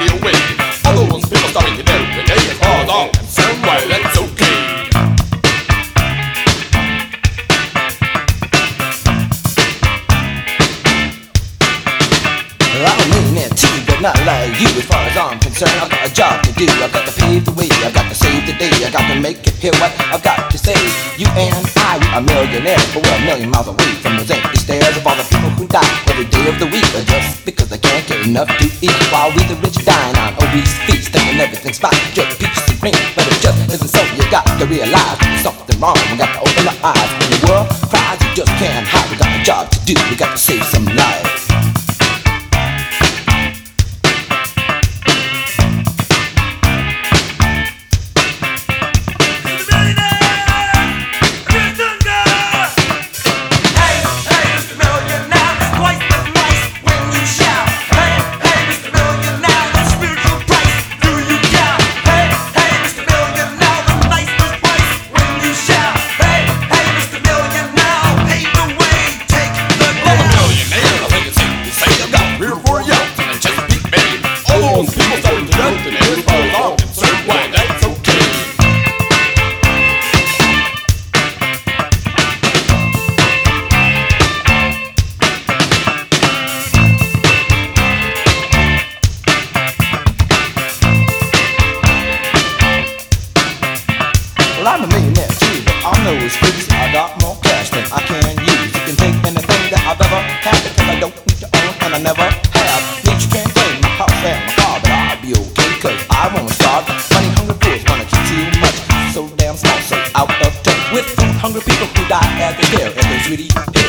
me away. All those people starting to know today, as far as I'm concerned, why that's okay. I don't mean it too, but not like you. As far as I'm concerned, I've got a job to do. I've got to pave the way, I've got to save the day, I've got to make it. Hear what I've got to say. You and I, we are millionaires, but we're a million miles away from those empty stares of all the people who die every day of the week, or just because they can't get enough to eat. While we the rich dine on obese feasts, thinking everything's fine, just peaches and cream. But it just isn't so. You got to realize there's something wrong. We got to open our eyes. When the world cries, you just can't hide. We got a job to do. We got to save some lives. Well, I'm a millionaire too, but on those streets I got more cash than I can use. You can take anything that I've ever had, because I don't need to own and I never have. Nature can't claim my house and my car, but I'll be okay, cause I won't starve. Money hungry fools wanna keep too much, so damn small, so out of touch with food hungry people who die as they care. If they sweetie